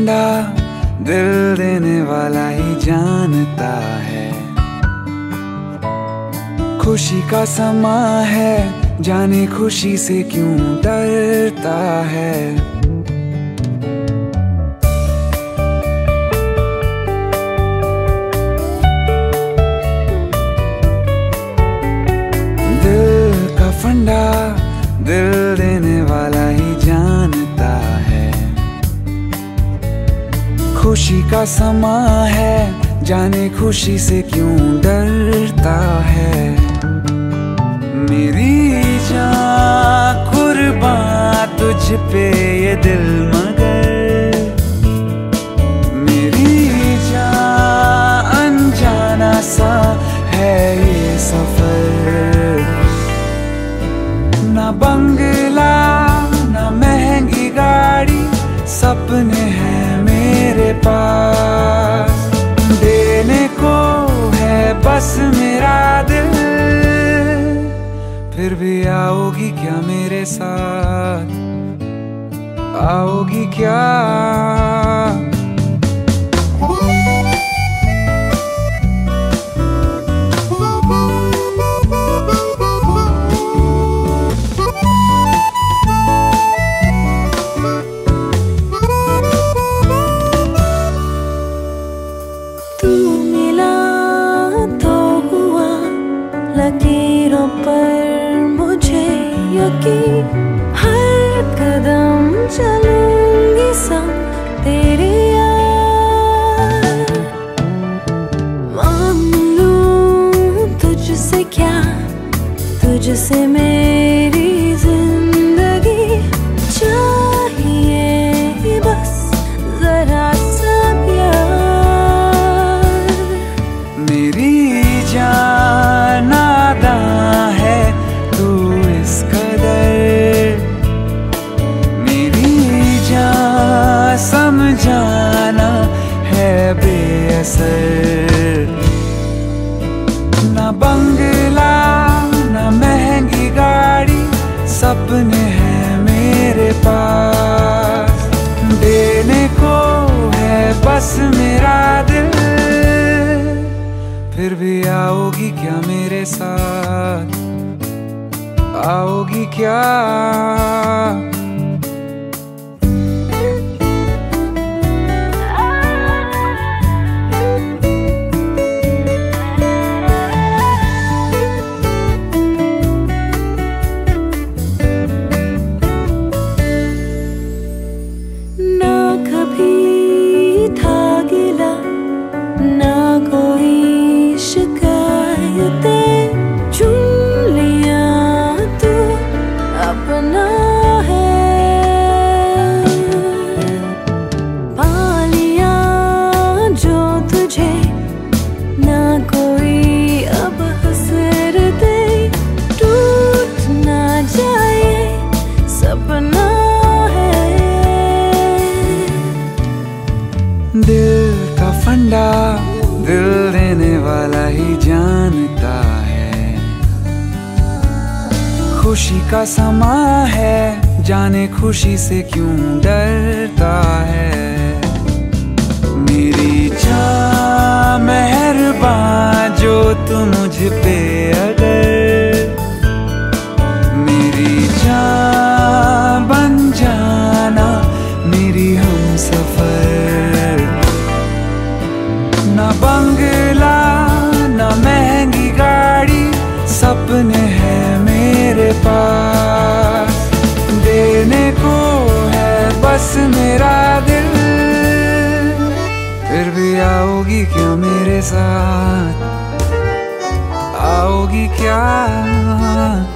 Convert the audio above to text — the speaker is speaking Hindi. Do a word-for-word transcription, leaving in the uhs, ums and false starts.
फंडा दिल देने वाला ही जानता है। खुशी का समा है, जाने खुशी से क्यों डरता है। दिल का फंडा दिल देने वाला ही जानता है। खुशी का समा है, जाने खुशी से क्यों डरता है। मेरी जान कुर्बान तुझ पे ये दिल मगर, मेरी जान अनजाना सा है ये सफर। ना बंगला ना महंगी गाड़ी, सपने हैं मेरे पास। देने को है बस मेरा दिल, फिर भी आओगी क्या मेरे साथ, आओगी क्या। लकीरों पर मुझे यकीन, हर कदम चलूंगी संग तेरे यार। मांग लूं तुझसे क्या, तुझसे मेरी जिंदगी चाहिए बस जरा सा प्यार। मेरी जान है तू इस कदर, मेरी जान समझाना है बेअसर। ना बंगला ना महंगी गाड़ी, सपने हैं मेरे पास। देने को है बस मेरा दिल, फिर भी आओगी क्या मेरे साथ, आओगी क्या। ना कभी था गिला ना कोई शिकायतें, चुन लिया तू अपना है। पा लिया जो तुझे, ना कोई अब हसरते, टूट ना जाए सपना है। दिल का फंडा दिल देने वाला ही जानता है। खुशी का समा है, जाने खुशी से क्यों डरता है। मेरी जान मेहरबान जो तू मुझ पे अगर, मेरी जान बन जाना मेरी हमसफर। ना बंगला ना महंगी गाड़ी, सपने हैं मेरे पास। देने को है बस मेरा दिल, फिर भी आओगी क्या मेरे साथ, आओगी क्या।